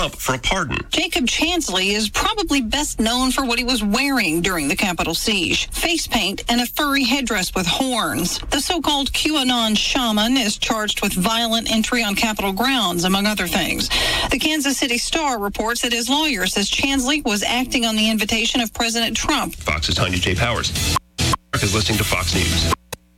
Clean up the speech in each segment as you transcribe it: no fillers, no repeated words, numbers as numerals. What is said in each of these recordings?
up for a pardon. Jacob Chansley is probably best known for what he was wearing during the Capitol siege: face paint and a furry headdress with horns. The so-called QAnon shaman is charged with violent entry on Capitol grounds, among other things. The Kansas City Star reports that his lawyer says Chansley was acting on the invitation of President Trump. Fox's Tanya J. Powers is listening to Fox News.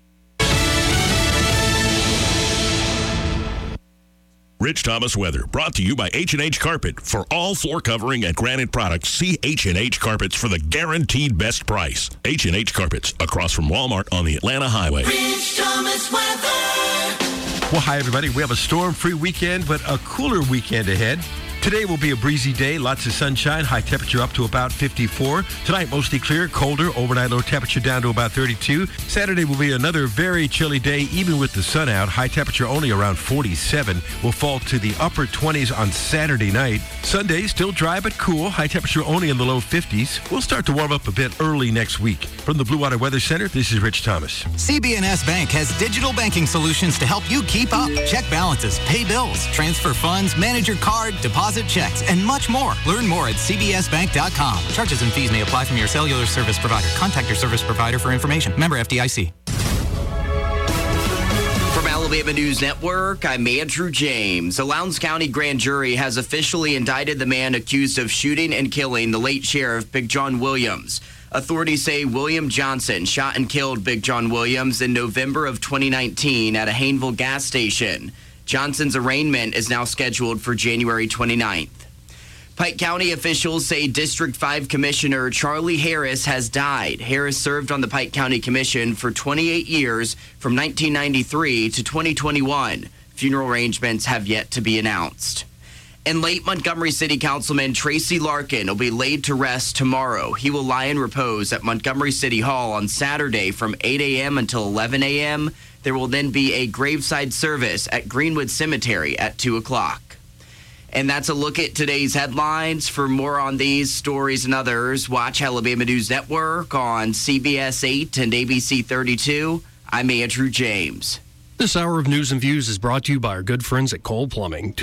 Rich Thomas weather, brought to you by H&H Carpet. For all floor covering and granite products, see H&H Carpets for the guaranteed best price. H&H Carpets, across from Walmart on the Atlanta Highway. Rich Thomas weather. Well, hi, everybody. We have a storm-free weekend, but a cooler weekend ahead. Today will be a breezy day, lots of sunshine, high temperature up to about 54. Tonight, mostly clear, colder, overnight low temperature down to about 32. Saturday will be another very chilly day, even with the sun out. High temperature only around 47. Will fall to the upper 20s on Saturday night. Sunday, still dry but cool, high temperature only in the low 50s. We'll start to warm up a bit early next week. From the Blue Water Weather Center, this is Rich Thomas. CB&S Bank has digital banking solutions to help you keep up. Check balances, pay bills, transfer funds, manage your card, deposit checks, and much more. Learn more at cbsbank.com. Charges and fees may apply from your cellular service provider. Contact your service provider for information. Member FDIC. From Alabama News Network, I'm Andrew James. A Lowndes County grand jury has officially indicted the man accused of shooting and killing the late sheriff Big John Williams. Authorities say William Johnson shot and killed Big John Williams in November of 2019 at a Hayneville gas station. Johnson's arraignment is now scheduled for January 29th. Pike County officials say District 5 Commissioner Charlie Harris has died. Harris served on the Pike County Commission for 28 years from 1993 to 2021. Funeral arrangements have yet to be announced. And late Montgomery City Councilman Tracy Larkin will be laid to rest tomorrow. He will lie in repose at Montgomery City Hall on Saturday from 8 a.m. until 11 a.m. There will then be a graveside service at Greenwood Cemetery at 2 o'clock. And that's a look at today's headlines. For more on these stories and others, watch Alabama News Network on CBS 8 and ABC 32. I'm Andrew James. This hour of News and Views is brought to you by our good friends at Cole Plumbing,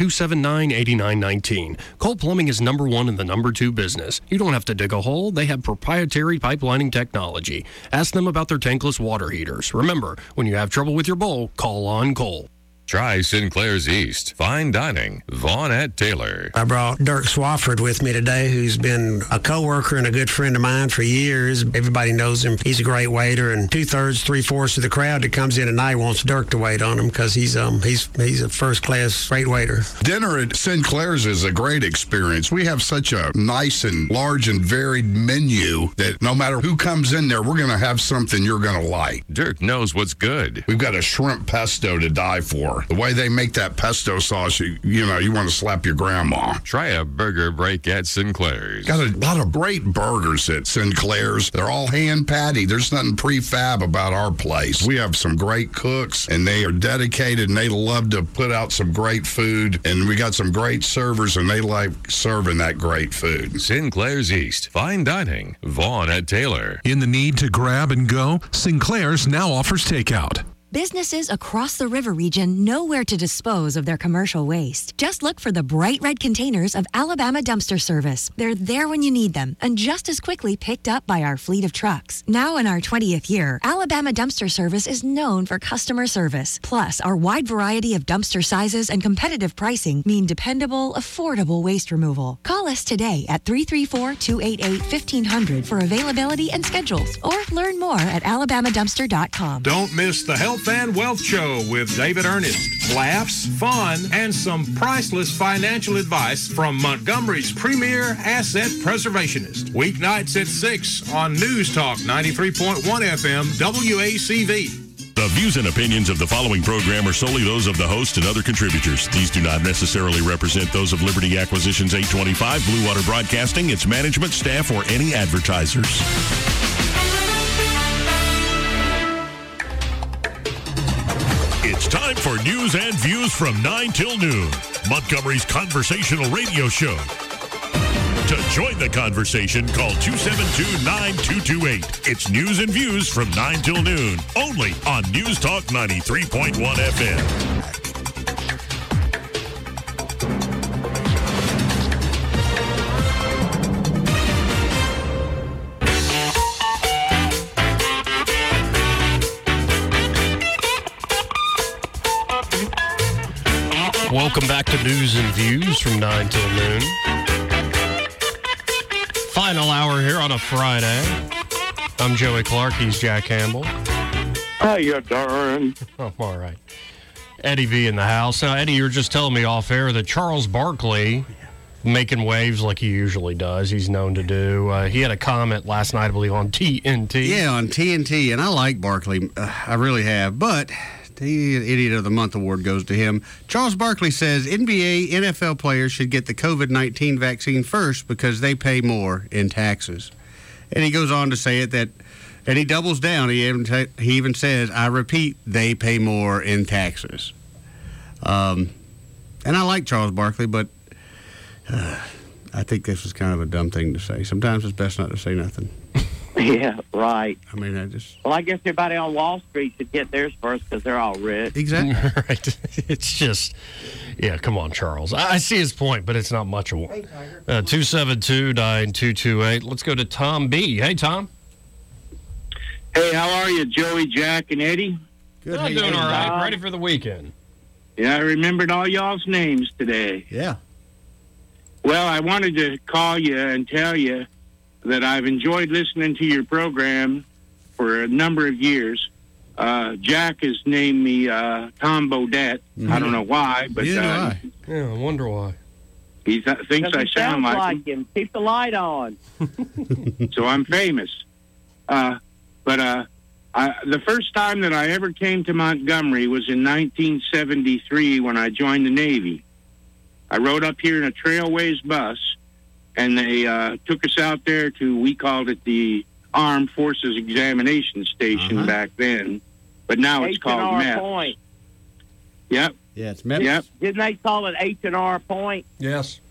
279-8919. Cole Plumbing is number one in the number two business. You don't have to dig a hole. They have proprietary pipelining technology. Ask them about their tankless water heaters. Remember, when you have trouble with your bowl, call on Cole. Try Sinclair's East. Fine dining. Vaughn at Taylor. I brought Dirk Swafford with me today, who's been a co-worker and a good friend of mine for years. Everybody knows him. He's a great waiter, and 2/3, 3/4 of the crowd that comes in at night wants Dirk to wait on him because he's a first-class great waiter. Dinner at Sinclair's is a great experience. We have such a nice and large and varied menu that no matter who comes in there, we're going to have something you're going to like. Dirk knows what's good. We've got a shrimp pesto to die for. The way they make that pesto sauce, you want to slap your grandma. Try a burger break at Sinclair's. Got a lot of great burgers at Sinclair's. They're all hand patty. There's nothing prefab about our place. We have some great cooks, and they are dedicated, and they love to put out some great food. And we got some great servers, and they like serving that great food. Sinclair's East. Fine dining. Vaughn at Taylor. In the need to grab and go, Sinclair's now offers takeout. Businesses across the river region know where to dispose of their commercial waste. Just look for the bright red containers of Alabama Dumpster Service. They're there when you need them and just as quickly picked up by our fleet of trucks. Now in our 20th year, Alabama Dumpster Service is known for customer service. Plus, our wide variety of dumpster sizes and competitive pricing mean dependable, affordable waste removal. Call us today at 334-288-1500 for availability and schedules, or learn more at alabamadumpster.com. Don't miss the Health and Wealth Show with David Ernest. Laughs, fun, and some priceless financial advice from Montgomery's premier asset preservationist. Weeknights at 6 on News Talk 93.1 FM WACV. The views and opinions of the following program are solely those of the host and other contributors. These do not necessarily represent those of Liberty Acquisitions 825, Blue Water Broadcasting, its management, staff, or any advertisers. It's time for News and Views from 9 till noon, Montgomery's conversational radio show. To join the conversation, call 272-9228. It's News and Views from 9 till noon, only on News Talk 93.1 FM. Welcome back to News and Views from 9 till noon. Final hour here on a Friday. I'm Joey Clark. He's Jack Campbell. How you doing? Oh, all right. Eddie V in the house. Now, Eddie, you were just telling me off air that Charles Barkley, making waves like he usually does, he's known to do. He had a comment last night, I believe, on TNT. Yeah, on TNT, and I like Barkley. I really have. But the Idiot of the Month award goes to him. Charles Barkley says NBA, NFL players should get the COVID-19 vaccine first because they pay more in taxes. And he goes on to say it that, and he doubles down. He even says, I repeat, they pay more in taxes. And I like Charles Barkley, but I think this was kind of a dumb thing to say. Sometimes it's best not to say nothing. Yeah, right. I mean, Well, I guess everybody on Wall Street should get theirs first because they're all rich. Exactly. Right. It's just, yeah, come on, Charles. I see his point, but it's not much of one. 272-9228. Let's go to Tom B. Hey, Tom. Hey, how are you, Joey, Jack, and Eddie? Good. I'm doing all right. Ready for the weekend. Yeah, I remembered all y'all's names today. Yeah. Well, I wanted to call you and tell you that I've enjoyed listening to your program for a number of years. Jack has named me Tom Bodette. I don't know why, but Yeah, I wonder why. He thinks I sound like him. Keep the light on. So I'm famous. But the first time that I ever came to Montgomery was in 1973 when I joined the Navy. I rode up here in a Trailways bus, and they took us out there to, we called it the Armed Forces Examination Station back then, but now it's called MEP. Point. Yep. Yeah, it's MEP. Yep. Didn't they call it H&R Point? Yes.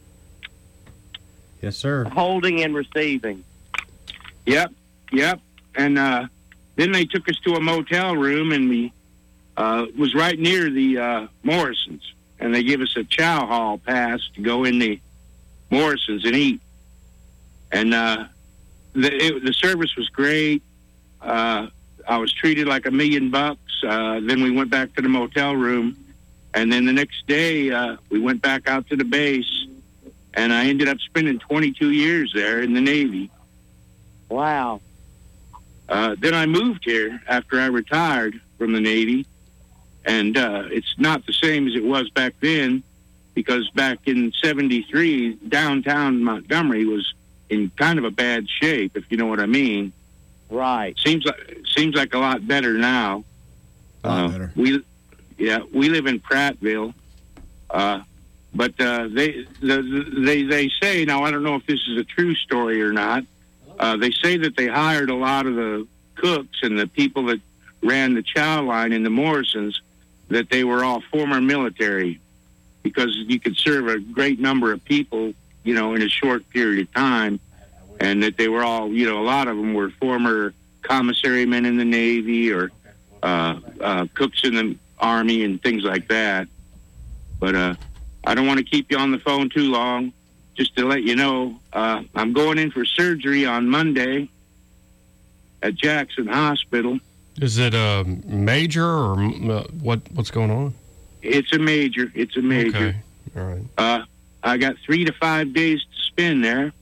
Yes, sir. Holding and receiving. Yep. And then they took us to a motel room, and we was right near the Morrisons, and they give us a chow hall pass to go in the Morrisons and eat. And the service was great. I was treated like $1 million. Then we went back to the motel room, and then the next day we went back out to the base, and I ended up spending 22 years there in the Navy. Wow. Then I moved here after I retired from the Navy, and it's not the same as it was back then, because back in 73, downtown Montgomery was in kind of a bad shape, if you know what I mean. Right. Seems like a lot better now. A lot better. We live in Prattville, but they say, now I don't know if this is a true story or not. They say that they hired a lot of the cooks and the people that ran the chow line in the Morrisons, that they were all former military, because you could serve a great number of people, in a short period of time, and that they were all, a lot of them were former commissary men in the Navy or cooks in the Army and things like that. But I don't want to keep you on the phone too long. Just to let you know, I'm going in for surgery on Monday at Jackson Hospital. Is it a major or what's going on? It's a major. Okay. All right. I got 3 to 5 days to spend there.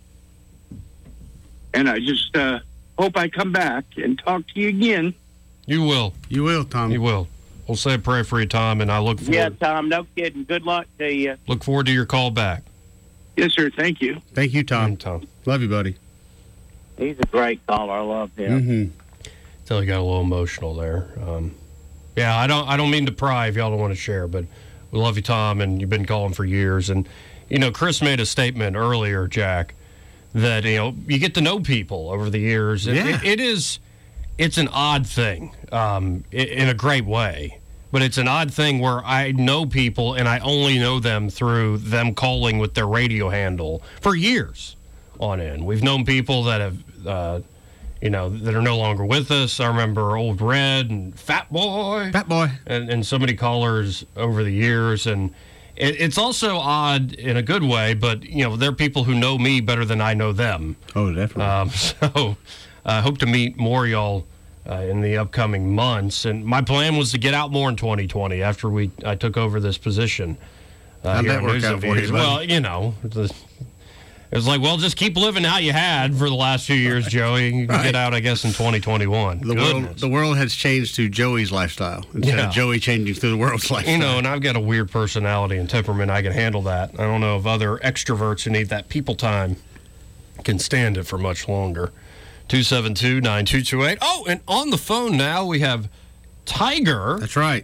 And I just hope I come back and talk to you again. You will. You will, Tom. You will. We'll say a prayer for you, Tom, and I look forward. Yeah, Tom, no kidding. Good luck to you. Look forward to your call back. Yes, sir. Thank you. Thank you, Tom. Love you, buddy. He's a great caller. I love him. Mm-hmm. Till he got a little emotional there. Yeah, I don't mean to pry if y'all don't want to share, but we love you, Tom, and you've been calling for years. And, Chris made a statement earlier, Jack, that, you get to know people over the years. Yeah. It's an odd thing in a great way. But it's an odd thing where I know people and I only know them through them calling with their radio handle for years on end. We've known people that have, that are no longer with us. I remember Old Red and Fat Boy. And so many callers over the years. And it's also odd in a good way, but, there are people who know me better than I know them. Oh, definitely. So I hope to meet more of y'all in the upcoming months. And my plan was to get out more in 2020 after I took over this position. How'd that work out for you? Well, you know, it was like, well, just keep living how you had for the last few years, Joey. You can get out, I guess, in 2021. The world has changed to Joey's lifestyle instead of Joey changing through the world's lifestyle. You know, and I've got a weird personality and temperament. I can handle that. I don't know if other extroverts who need that people time can stand it for much longer. 272-9228. Oh, and on the phone now we have Tiger. That's right.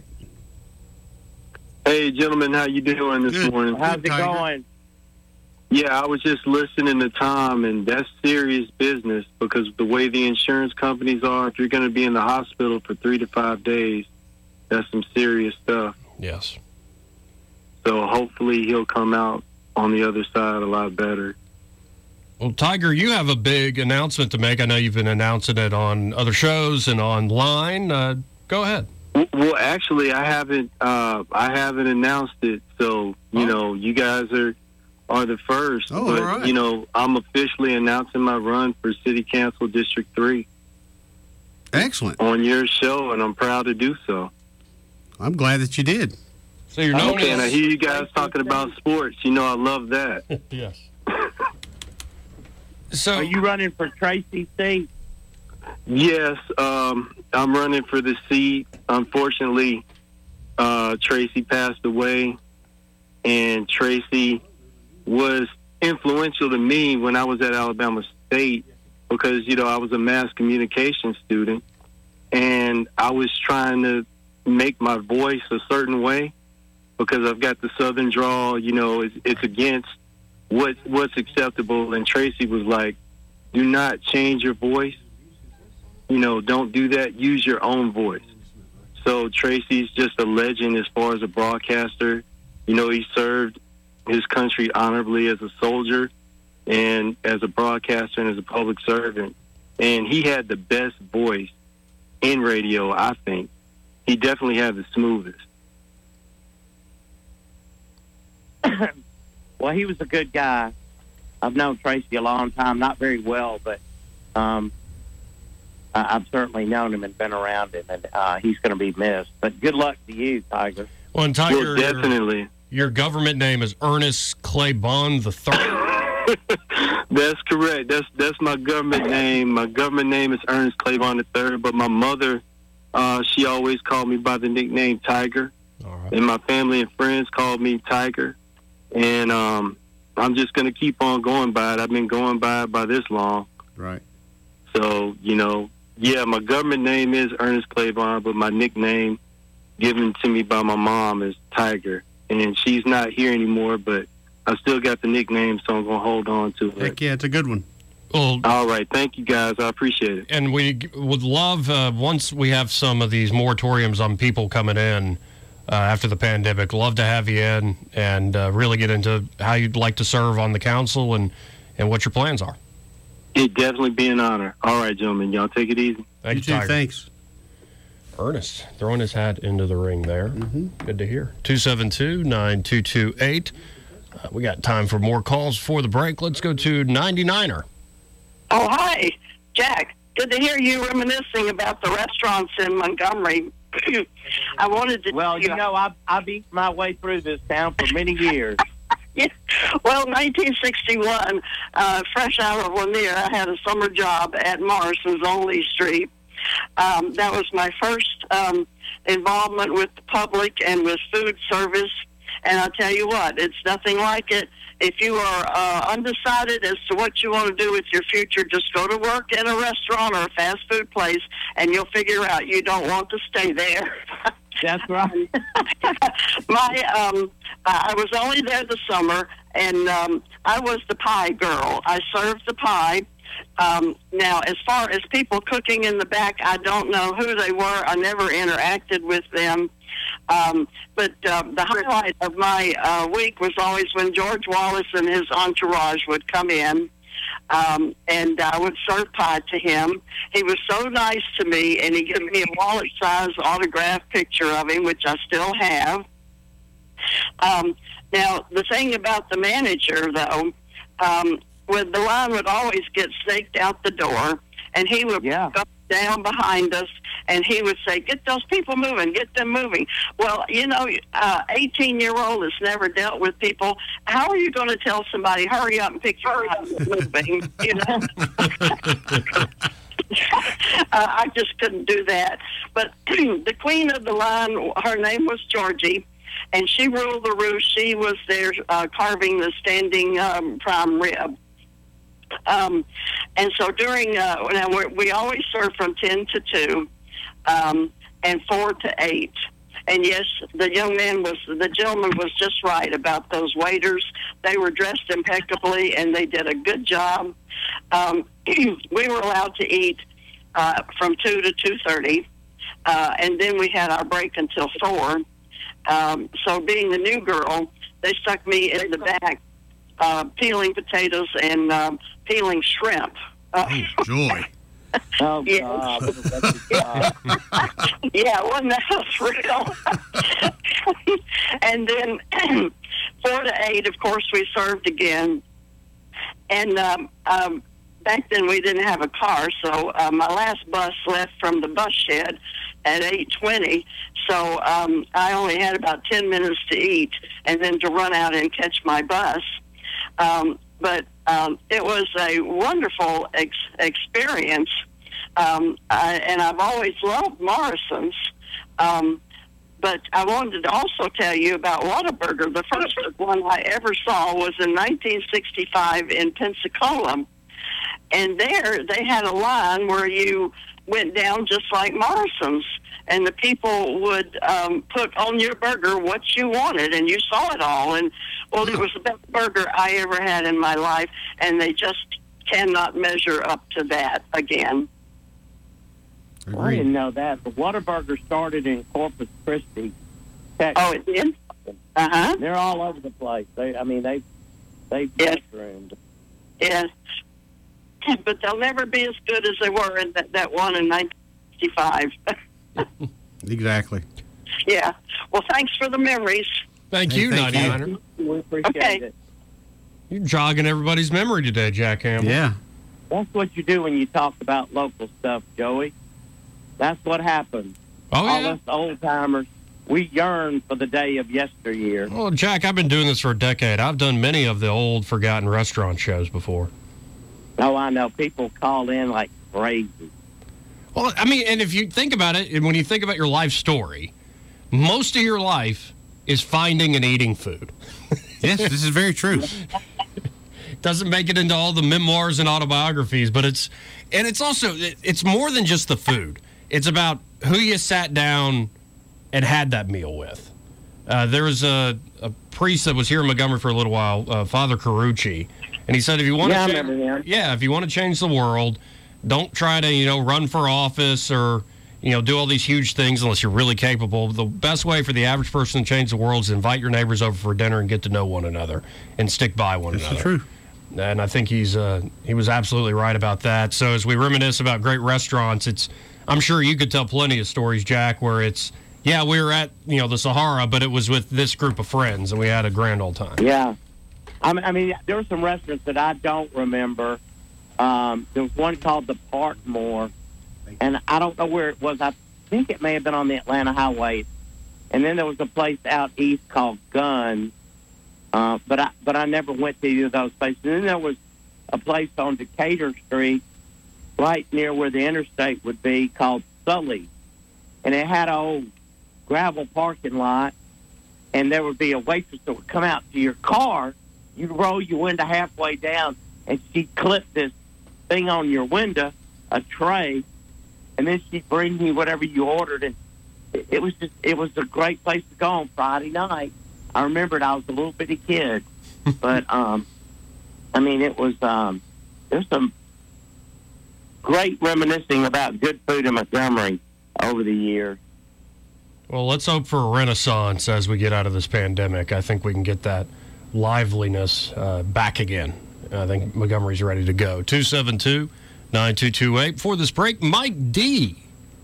Hey, gentlemen, how you doing this morning? How's it going? Yeah, I was just listening to Tom, and that's serious business because the way the insurance companies are, if you're going to be in the hospital for 3 to 5 days, that's some serious stuff. Yes. So hopefully he'll come out on the other side a lot better. Well, Tiger, you have a big announcement to make. I know you've been announcing it on other shows and online. Go ahead. Well, actually, I haven't announced it, so you know, you guys are the first. Oh, but all right. you know, I'm officially announcing my run for City Council District 3. Excellent. On your show, and I'm proud to do so. I'm glad that you did. So you're known okay, and I hear you guys talking about sports. You know, I love that. Yes. So are you running for Tracy's seat? Yes, I'm running for the seat. Unfortunately, Tracy passed away, and Tracy was influential to me when I was at Alabama State because, you know, I was a mass communication student, and I was trying to make my voice a certain way because I've got the Southern drawl, you know, it's against what's acceptable, and Tracy was like, do not change your voice. You know, don't do that. Use your own voice. So Tracy's just a legend as far as a broadcaster. You know, he served his country honorably as a soldier and as a broadcaster and as a public servant. And he had the best voice in radio, I think. He definitely had the smoothest. Well, he was a good guy. I've known Tracy a long time, not very well, but I've certainly known him and been around him, and he's going to be missed. But good luck to you, Tiger. Well, and Tiger, well, definitely. Your government name is Ernest Clay Bond III. That's correct. That's my government name. My government name is Ernest Clay Bond III, but my mother, she always called me by the nickname Tiger. All right. And my family and friends called me Tiger. And I'm just going to keep on going by it. I've been going by it this long. Right. So, you know, yeah, my government name is Ernest Claiborne, but my nickname given to me by my mom is Tiger. And she's not here anymore, but I still got the nickname, so I'm going to hold on to it. Heck yeah, it's a good one. Well, all right. Thank you, guys. I appreciate it. And we would love, once we have some of these moratoriums on people coming in after the pandemic, love to have you in and really get into how you'd like to serve on the council and what your plans are. It'd definitely be an honor. All right, gentlemen. Y'all take it easy. Thank you, Tiger. Thanks. Ernest throwing his hat into the ring there. Mm-hmm. Good to hear. 272-9228. We got time for more calls before the break. Let's go to 99er. Oh, hi, Jack. Good to hear you reminiscing about the restaurants in Montgomery. I wanted to... Well, you know, I've eaten my way through this town for many years. Yeah. Well, 1961, fresh out of Lanier, I had a summer job at Morrison's on Lee Street. That was my first involvement with the public and with food service. And I'll tell you what, it's nothing like it. If you are undecided as to what you want to do with your future, just go to work in a restaurant or a fast food place, and you'll figure out you don't want to stay there. That's right. I was only there this summer, and I was the pie girl. I served the pie. Now, as far as people cooking in the back, I don't know who they were. I never interacted with them. But the highlight of my week was always when George Wallace and his entourage would come in, and I would serve pie to him. He was so nice to me, and he gave me a wallet-size autographed picture of him, which I still have. Now, the thing about the manager, though, when the line would always get snaked out the door, and he would go down behind us, and he would say, "Get those people moving, get them moving." Well, 18-year-old has never dealt with people. How are you going to tell somebody, hurry up and pick your up moving? I just couldn't do that. But the queen of the line, her name was Georgie, and she ruled the roost. She was there carving the standing prime rib. And so during, we always serve from 10 to 2 and 4 to 8. And yes, the gentleman was just right about those waiters. They were dressed impeccably, and they did a good job. We were allowed to eat from 2 to 2:30, and then we had our break until 4. So being the new girl, they stuck me in the back peeling potatoes and peeling shrimp. Joy. Oh, yeah. Yeah, wasn't that real? And then 4 to 8, of course, we served again. And back then we didn't have a car, so my last bus left from the bus shed at 8:20. So I only had about 10 minutes to eat and then to run out and catch my bus. But it was a wonderful experience, and I've always loved Morrison's. But I wanted to also tell you about Whataburger. The first one I ever saw was in 1965 in Pensacola. And there they had a line where you went down just like Morrison's. And the people would put on your burger what you wanted, and you saw it all. And, well, it was the best burger I ever had in my life, and they just cannot measure up to that again. Well, I didn't know that. The Whataburger started in Corpus Christi, Texas. Oh, it did? Uh-huh. They're all over the place. They've mushroomed. Yes. But they'll never be as good as they were in that one in 1965. Exactly. Yeah. Well, thanks for the memories. Thank you, Nadia Hunter. We appreciate it. You're jogging everybody's memory today, Jack Campbell. Yeah. That's what you do when you talk about local stuff, Joey. That's what happens. Oh, All yeah? us old-timers, we yearn for the day of yesteryear. Well, Jack, I've been doing this for a decade. I've done many of the old forgotten restaurant shows before. Oh, I know. People call in like crazy. Well, I mean, and if you think about it, and when you think about your life story, most of your life is finding and eating food. Yes, this is very true. Doesn't make it into all the memoirs and autobiographies, but it's more than just the food. It's about who you sat down and had that meal with. There was a priest that was here in Montgomery for a little while, Father Carucci, and he said, if you want if you want to change the world, don't try to, run for office or, do all these huge things unless you're really capable. The best way for the average person to change the world is invite your neighbors over for dinner and get to know one another and stick by one another. That's true. And I think he was absolutely right about that. So as we reminisce about great restaurants, I'm sure you could tell plenty of stories, Jack, where we were at, the Sahara, but it was with this group of friends and we had a grand old time. Yeah. I mean, there were some restaurants that I don't remember. There was one called the Parkmore, and I don't know where it was. I think it may have been on the Atlanta Highway. And then there was a place out east called Gun, but I never went to either of those places. And then there was a place on Decatur Street, right near where the interstate would be, called Sully, and it had an old gravel parking lot, and there would be a waitress that would come out to your car. You'd roll your window halfway down, and she'd clip this thing on your window, a tray, and then she'd bring you whatever you ordered. And it was a great place to go on Friday night. I remembered I was a little bitty kid, but it was there's some great reminiscing about good food in Montgomery over the years. Well, let's hope for a renaissance as we get out of this pandemic. I think we can get that liveliness back again. I think Montgomery's ready to go. 272-9228. Before this break, Mike D.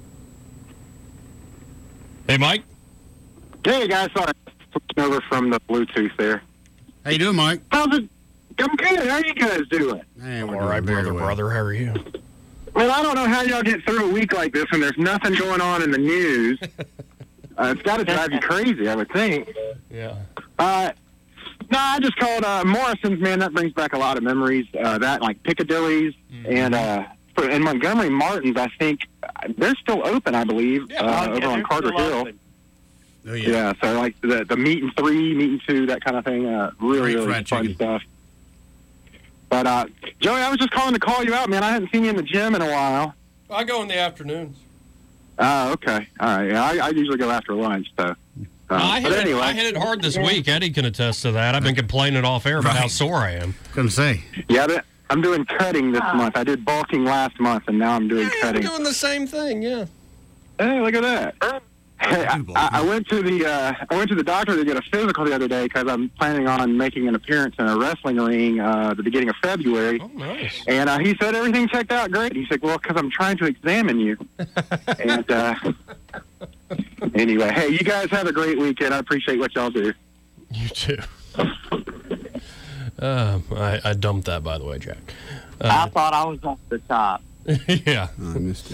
Hey, Mike. Hey, guys. Sorry, switching over from the Bluetooth there. How you doing, Mike? How's it? I'm good. How are you guys doing? Hey, all right, brother. How are you? Well, I don't know how y'all get through a week like this when there's nothing going on in the news. It's got to drive you crazy, I would think. Yeah. No, I just called Morrison's, man. That brings back a lot of memories. That, like Piccadilly's, and in Montgomery, Martin's, I think, they're still open, I believe, over on Carter Hill. Oh, yeah, so like the meat and 3, meat and 2, that kind of thing. Really fun stuff. But, Joey, I was just calling to call you out, man. I hadn't seen you in the gym in a while. I go in the afternoons. Oh, okay. All right. Yeah, I usually go after lunch, so. I hit it hard this week. Eddie can attest to that. I've been complaining off air about how sore I am. Couldn't say. Yeah, I'm doing cutting this month. I did bulking last month, and now I'm doing cutting. I'm doing the same thing, yeah. Hey, look at that. Hey, I went to the doctor to get a physical the other day because I'm planning on making an appearance in a wrestling ring the beginning of February. Oh, nice. And he said everything checked out great. He said, well, because I'm trying to examine you. And anyway, hey, you guys have a great weekend. I appreciate what y'all do. You too. I dumped that, by the way, Jack. I thought I was off the top. Yeah. I missed it.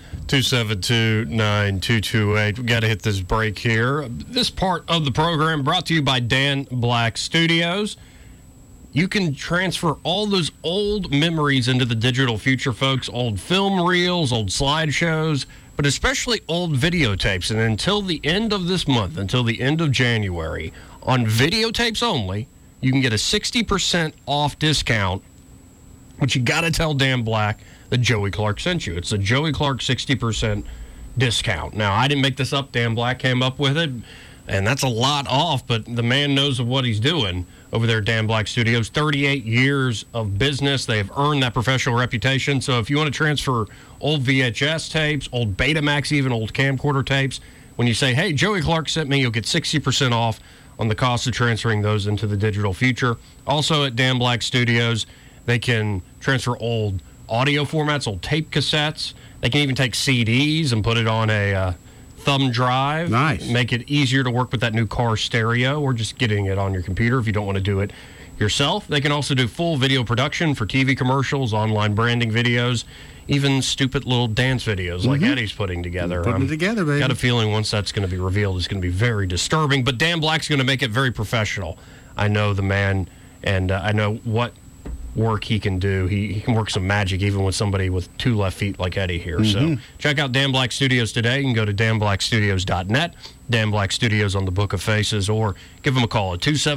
272-9228. We got to hit this break here. This part of the program brought to you by Dan Black Studios. You can transfer all those old memories into the digital future, folks. Old film reels, old slideshows, but especially old videotapes. And until the end of this month, until the end of January, on videotapes only, you can get a 60% off discount, but you got to tell Dan Black that Joey Clark sent you. It's a Joey Clark 60% discount. Now, I didn't make this up. Dan Black came up with it, and that's a lot off, but the man knows of what he's doing over there at Dan Black Studios. 38 years of business. They have earned that professional reputation. So if you want to transfer old VHS tapes, old Betamax, even old camcorder tapes, when you say, hey, Joey Clark sent me, you'll get 60% off on the cost of transferring those into the digital future. Also at Dan Black Studios, they can transfer old audio formats, old tape cassettes. They can even take CDs and put it on a thumb drive. Nice. Make it easier to work with that new car stereo or just getting it on your computer if you don't want to do it yourself. They can also do full video production for TV commercials, online branding videos, even stupid little dance videos like Eddie's putting together. Putting it together, baby. Got a feeling once that's going to be revealed, it's going to be very disturbing. But Dan Black's going to make it very professional. I know the man, and I know what work he can do. He can work some magic even with somebody with 2 left feet like Eddie here. So check out Dan Black Studios today. You can go to danblackstudios.net, Dan Black Studios on the Book of Faces, or give them a call at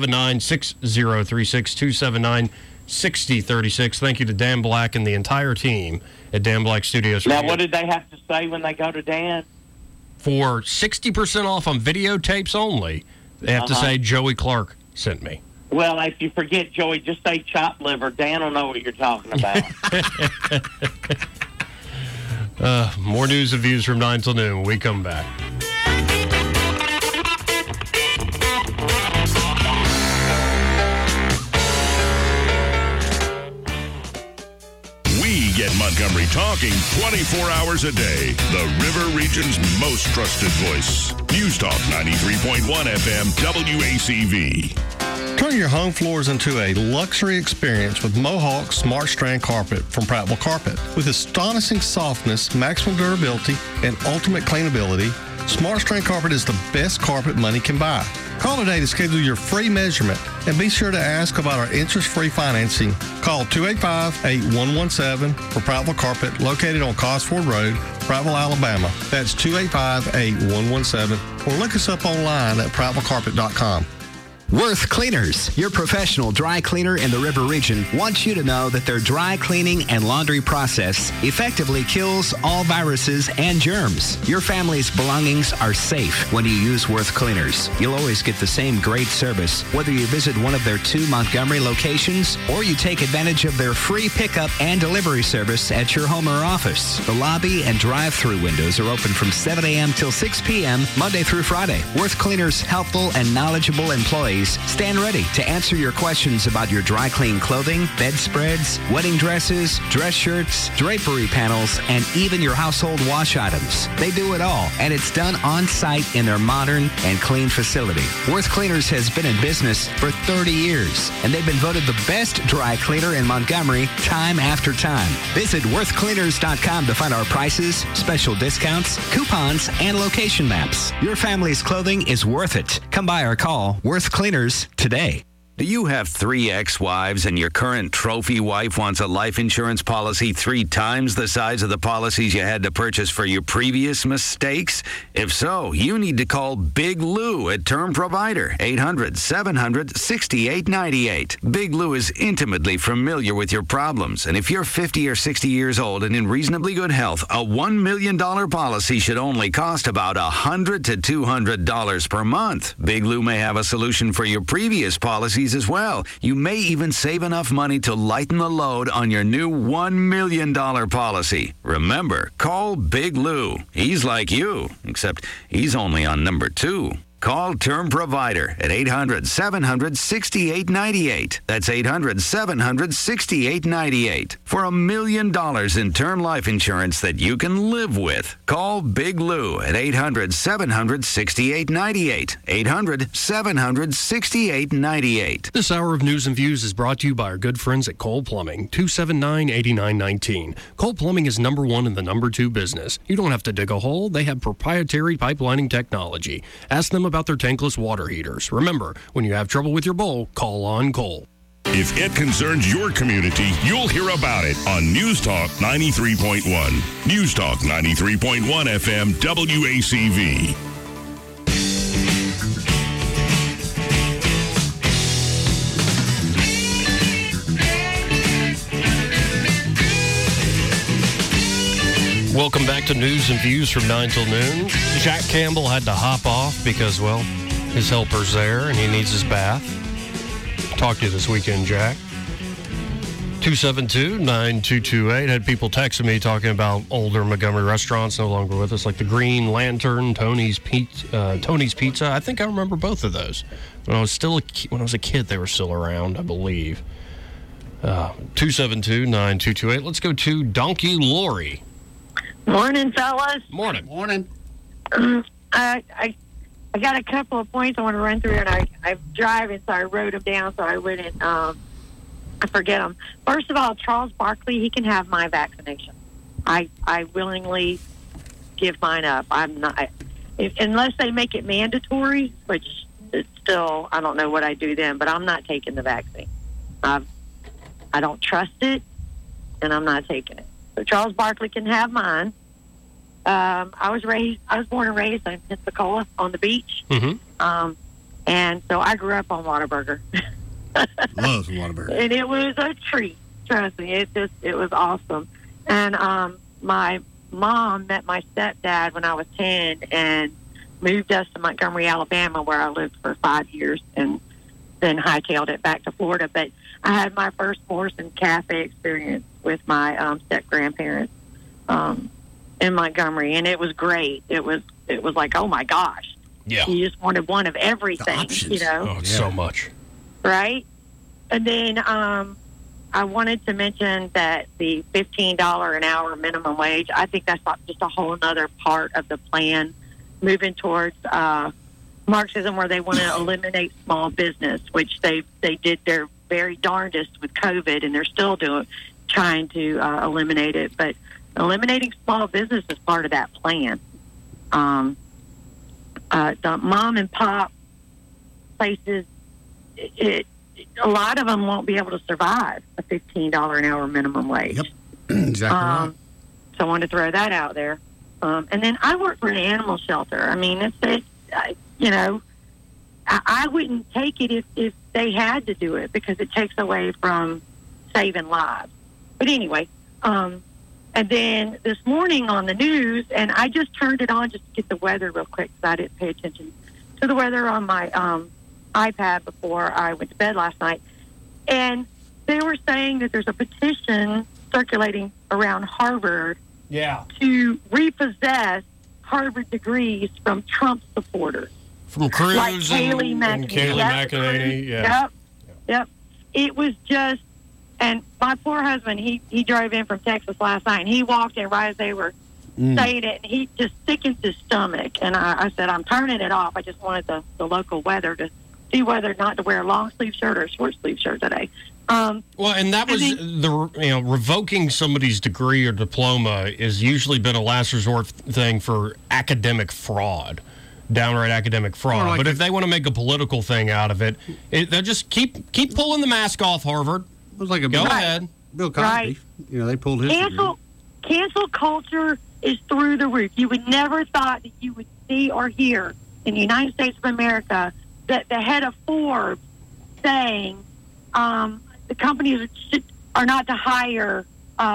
279-6036, 279-6036. Thank you to Dan Black and the entire team at Dan Black Studios. Now, what did they have to say when they go to Dan? For 60% off on videotapes only, they have to say Joey Clark sent me. Well, if you forget, Joey, just say chopped liver. Dan will know what you're talking about. More news and views from 9 till noon when we come back. We get Montgomery talking 24 hours a day. The River Region's most trusted voice. News Talk 93.1 FM WACV. Turn your home floors into a luxury experience with Mohawk Smart Strand Carpet from Prattville Carpet. With astonishing softness, maximum durability, and ultimate cleanability, Smart Strand Carpet is the best carpet money can buy. Call today to schedule your free measurement and be sure to ask about our interest-free financing. Call 285-8117 for Prattville Carpet, located on Cosford Road, Prattville, Alabama. That's 285-8117, or look us up online at prattvillecarpet.com. Worth Cleaners, your professional dry cleaner in the River Region, wants you to know that their dry cleaning and laundry process effectively kills all viruses and germs. Your family's belongings are safe when you use Worth Cleaners. You'll always get the same great service, whether you visit one of their 2 Montgomery locations or you take advantage of their free pickup and delivery service at your home or office. The lobby and drive-through windows are open from 7 a.m. till 6 p.m. Monday through Friday. Worth Cleaners' helpful and knowledgeable employees facilities stand ready to answer your questions about your dry clean clothing, bedspreads, wedding dresses, dress shirts, drapery panels, and even your household wash items. They do it all, and it's done on site in their modern and clean facility. Worth Cleaners has been in business for 30 years, and they've been voted the best dry cleaner in Montgomery time after time. Visit worthcleaners.com to find our prices, special discounts, coupons, and location maps. Your family's clothing is worth it. Come by or call Worth Cleaners today. Do you have 3 ex-wives and your current trophy wife wants a life insurance policy 3 times the size of the policies you had to purchase for your previous mistakes? If so, you need to call Big Lou at Term Provider, 800-700-6898. Big Lou is intimately familiar with your problems, and if you're 50 or 60 years old and in reasonably good health, a $1 million policy should only cost about $100 to $200 per month. Big Lou may have a solution for your previous policies as well. You may even save enough money to lighten the load on your new $1 million policy. Remember, call Big Lou. He's like you, except he's only on number 2. Call Term Provider at 800-700-6898. That's 800-700-6898. For $1 million in term life insurance that you can live with. Call Big Lou at 800-700-6898. 800-700-6898. This hour of News and Views is brought to you by our good friends at Cole Plumbing, 279-8919. Cole Plumbing is number 1 in the number 2 business. You don't have to dig a hole. They have proprietary pipelining technology. Ask them about their tankless water heaters. Remember, when you have trouble with your bowl, call on Cole. If it concerns your community, you'll hear about it on News Talk 93.1. News Talk 93.1 FM WACV. Welcome back to News and Views from 9 till noon. Jack Campbell had to hop off because, well, his helper's there and he needs his bath. Talk to you this weekend, Jack. 272-9228. Had people texting me talking about older Montgomery restaurants no longer with us, like the Green Lantern, Tony's Pizza. I think I remember both of those. When I was a kid, they were still around, I believe. 272-9228. Let's go to Donkey Lori. Morning, fellas. Morning. Morning. I got a couple of points I want to run through, and I'm driving, so I wrote them down so I wouldn't I forget them. First of all, Charles Barkley, he can have my vaccination. I willingly give mine up. I'm not, unless they make it mandatory, which is still, I don't know what I do then, but I'm not taking the vaccine. I don't trust it, and I'm not taking it. So Charles Barkley can have mine. I was born and raised in Pensacola on the beach. Mm-hmm. And so I grew up on Whataburger. Love some Whataburger. And it was a treat. Trust me. It was awesome. And my mom met my stepdad when I was 10 and moved us to Montgomery, Alabama, where I lived for 5 years, and then hightailed it back to Florida. But I had my first horse and cafe experience with my step-grandparents in Montgomery, and it was great. It was like, oh, my gosh. Yeah. You just wanted one of everything, you know. Oh, it's so much. Right? And then I wanted to mention that the $15 an hour minimum wage, I think that's just a whole other part of the plan, moving towards Marxism, where they want to eliminate small business, which they did their very darndest with COVID, and they're still trying to eliminate it. But eliminating small business is part of that plan. The mom and pop places, a lot of them won't be able to survive a $15 an hour minimum wage. Yep, exactly right. So I wanted to throw that out there. And then I work for an animal shelter. I mean, I wouldn't take it if they had to do it, because it takes away from saving lives. But anyway, and then this morning on the news, and I just turned it on just to get the weather real quick because I didn't pay attention to the weather on my iPad before I went to bed last night. And they were saying that there's a petition circulating around Harvard to repossess Harvard degrees from Trump supporters. From Cruise like Kaylee and Kaylee McEnany. Yeah. Yep. It was just, and my poor husband, he drove in from Texas last night, and he walked in right as they were saying it, and he just sickens his stomach. And I said, I'm turning it off. I just wanted the local weather to see whether or not to wear a long sleeve shirt or a short sleeve shirt today. Well, and that was revoking somebody's degree or diploma has usually been a last resort thing for academic fraud, downright academic fraud. Like, but if they want to make a political thing out of it, they'll just keep pulling the mask off. Harvard. It was like a Go ahead. Bill Cosby. Right. They pulled his degree. Cancel culture is through the roof. You would never thought that you would see or hear in the United States of America that the head of Forbes saying the companies are not to hire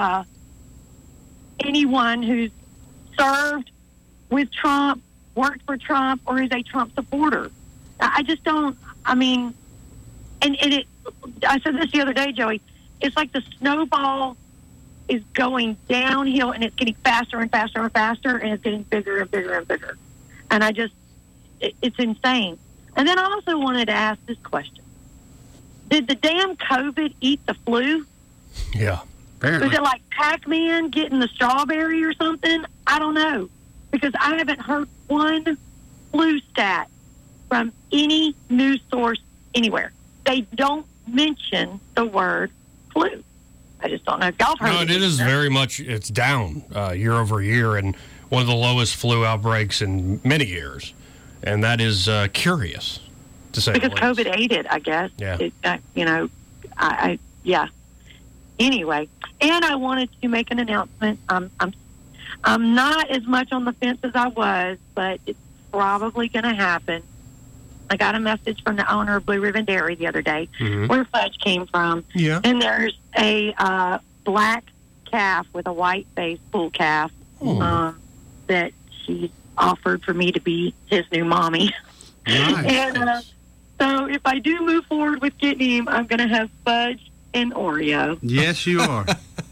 anyone who's served with Trump, worked for Trump, or is a Trump supporter. I just don't, I said this the other day, Joey, it's like the snowball is going downhill and it's getting faster and faster and faster and it's getting bigger and bigger and bigger. And it's insane. And then I also wanted to ask this question. Did the damn COVID eat the flu? Yeah, apparently. Was it like Pac-Man getting the strawberry or something? I don't know. Because I haven't heard one flu stat from any news source anywhere. They don't mention the word flu. I just don't know if y'all heard it is very much, it's down year over year and one of the lowest flu outbreaks in many years. And that is curious, to say because the least. COVID ate it, I guess. Yeah. Yeah. Anyway, and I wanted to make an announcement. I'm not as much on the fence as I was, but it's probably going to happen. I got a message from the owner of Blue Ribbon Dairy the other day, where Fudge came from. Yeah. And there's a black calf with a white face, bull calf, that she offered for me to be his new mommy. Nice. And so if I do move forward with getting him, I'm going to have Fudge and Oreo. Yes, you are.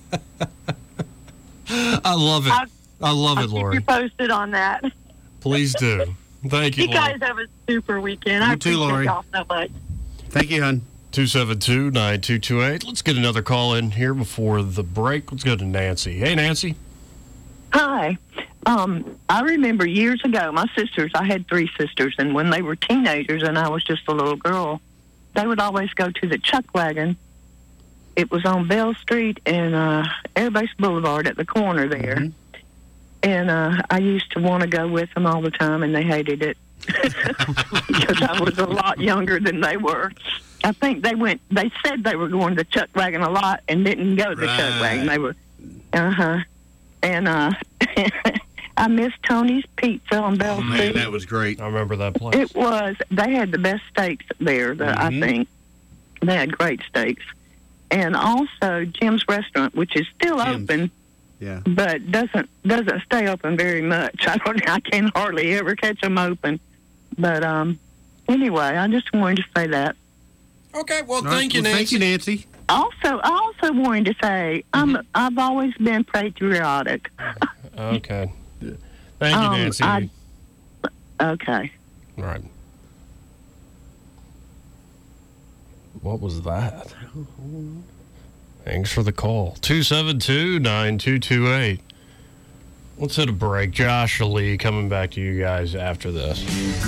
I love it. I love it, Lori. Keep you posted on that. Please do. Thank you, You Lori. guys have a super weekend. I You too, appreciate Lori. y'all so much. Thank you, hon. 272-9228. Let's get another call in here before the break. Let's go to Nancy. Hey, Nancy. Hi. I remember years ago, I had 3 sisters, and when they were teenagers and I was just a little girl, they would always go to the Chuck Wagon. It was on Bell Street and Air Base Boulevard at the corner there. And I used to want to go with them all the time, and they hated it because I was a lot younger than they were. I think they said they were going to Chuck Wagon a lot and didn't go to the Chuck Wagon. They were, And I miss Tony's Pizza on Bell Street. Man, that was great. I remember that place. It was. They had the best steaks there, I think. They had great steaks. And also Jim's Restaurant, which is still open, but doesn't stay open very much. I can hardly ever catch them open. But anyway, I just wanted to say that. Okay, well, thank you, Nancy. Thank you, Nancy. I also wanted to say I've always been patriotic. Okay. Thank you, Nancy. Okay. All right. What was that? Thanks for the call. 272-9228. Let's hit a break. Josh Lee coming back to you guys after this.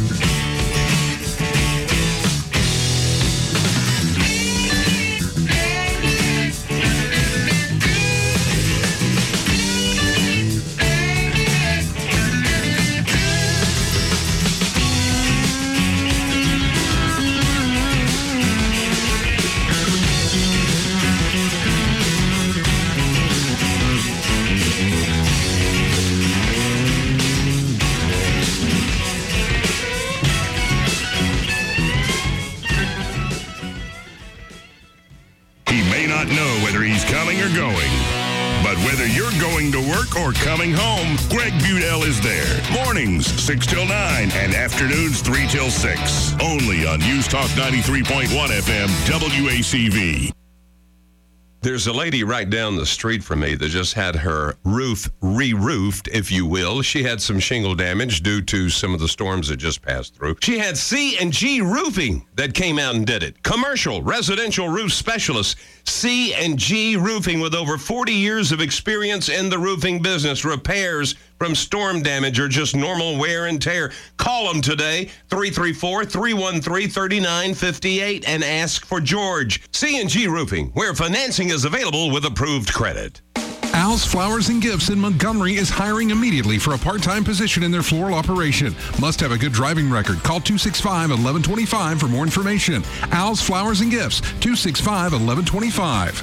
Coming or going. But whether you're going to work or coming home, Greg Budell is there. Mornings, 6 till 9, and afternoons, 3 till 6. Only on News Talk 93.1 FM, WACV. There's a lady right down the street from me that just had her roof re-roofed, if you will. She had some shingle damage due to some of the storms that just passed through. She had C&G Roofing that came out and did it. Commercial, residential roof specialist. C&G Roofing with over 40 years of experience in the roofing business. Repairs from storm damage or just normal wear and tear. Call them today, 334-313-3958, and ask for George. C&G Roofing, where financing is available with approved credit. Al's Flowers and Gifts in Montgomery is hiring immediately for a part-time position in their floral operation. Must have a good driving record. Call 265-1125 for more information. Al's Flowers and Gifts, 265-1125.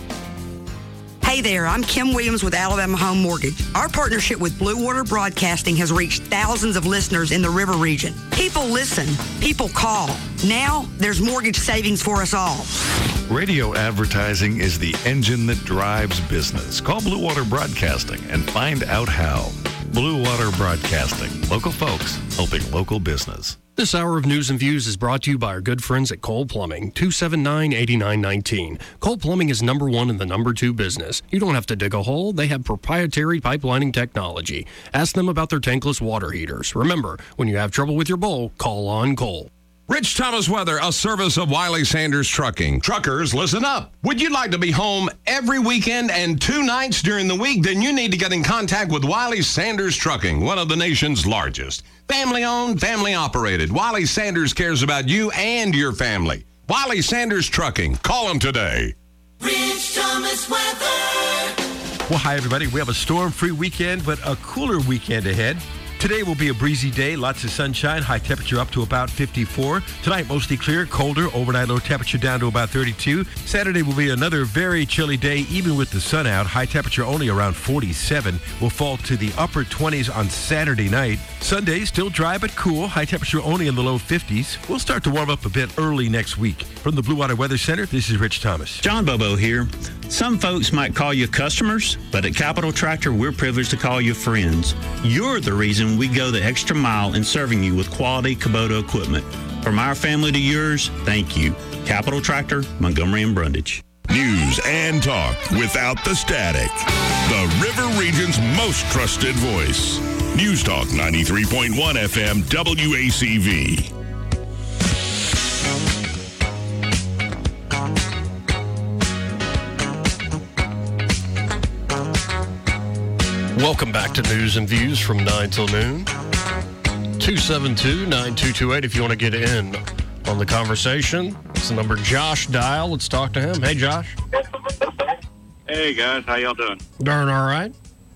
Hey there, I'm Kim Williams with Alabama Home Mortgage. Our partnership with Blue Water Broadcasting has reached thousands of listeners in the River region. People listen. People call. Now, there's mortgage savings for us all. Radio advertising is the engine that drives business. Call Blue Water Broadcasting and find out how. Blue Water Broadcasting. Local folks helping local business. This hour of News and Views is brought to you by our good friends at Cole Plumbing, 279-8919. Cole Plumbing is number one in the number two business. You don't have to dig a hole. They have proprietary pipelining technology. Ask them about their tankless water heaters. Remember, when you have trouble with your bowl, call on Cole. Rich Thomas Weather, a service of Wiley Sanders Trucking. Truckers, listen up. Would you like to be home every weekend and 2 nights during the week? Then you need to get in contact with Wiley Sanders Trucking, one of the nation's largest. Family-owned, family-operated. Wiley Sanders cares about you and your family. Wiley Sanders Trucking. Call them today. Rich Thomas Weather. Well, hi, everybody. We have a storm-free weekend, but a cooler weekend ahead. Today will be a breezy day, lots of sunshine, high temperature up to about 54. Tonight, mostly clear, colder, overnight low temperature down to about 32. Saturday will be another very chilly day, even with the sun out. High temperature only around 47. Will fall to the upper 20s on Saturday night. Sunday, still dry but cool, high temperature only in the low 50s. We'll start to warm up a bit early next week. From the Blue Water Weather Center, this is Rich Thomas. John Bobo here. Some folks might call you customers, but at Capital Tractor, we're privileged to call you friends. You're the reason we go the extra mile in serving you with quality Kubota equipment. From our family to yours, thank you. Capital Tractor, Montgomery and Brundage. News and talk without the static. The River Region's most trusted voice. News Talk 93.1 FM WACV. Welcome back to News and Views from 9 till noon. 272-9228 if you want to get in on the conversation. It's the number Josh dial. Let's talk to him. Hey, Josh. Hey, guys. How y'all doing? Darn all right.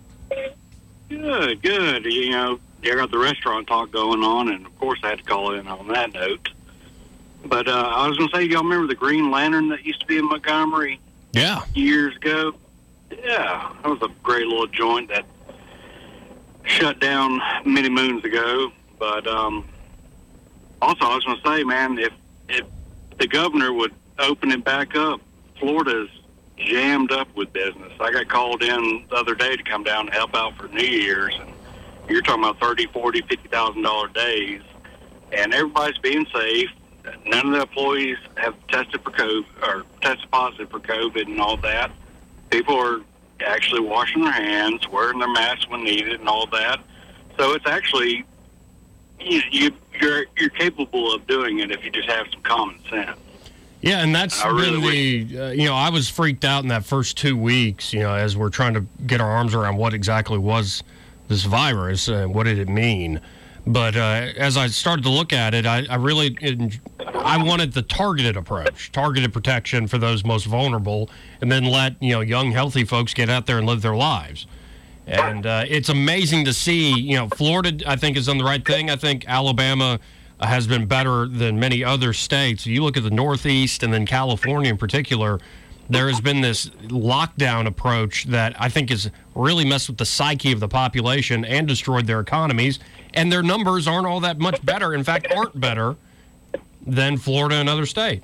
Good, good. You know, I got the restaurant talk going on, and, of course, I had to call in on that note. But I was going to say, y'all remember the Green Lantern that used to be in Montgomery? Yeah. Years ago? Yeah, that was a great little joint that shut down many moons ago. But also, I was going to say, man, if the governor would open it back up, Florida's jammed up with business. I got called in the other day to come down to help out for New Year's, and you're talking about $30,000, $40,000, $50,000 days, and everybody's being safe. None of the employees have tested for COVID or tested positive for COVID and all that. People are actually washing their hands, wearing their masks when needed, and all that. So it's actually you're capable of doing it if you just have some common sense. Yeah, and that's I was freaked out in that first 2 weeks, as we're trying to get our arms around what exactly was this virus and what did it mean. But as I started to look at it, I wanted the targeted approach, targeted protection for those most vulnerable, and then let young, healthy folks get out there and live their lives. And it's amazing to see, Florida, I think, has done the right thing. I think Alabama has been better than many other states. You look at the Northeast and then California in particular, there has been this lockdown approach that I think has really messed with the psyche of the population and destroyed their economies. And their numbers aren't all that much better. In fact, aren't better than Florida and other states.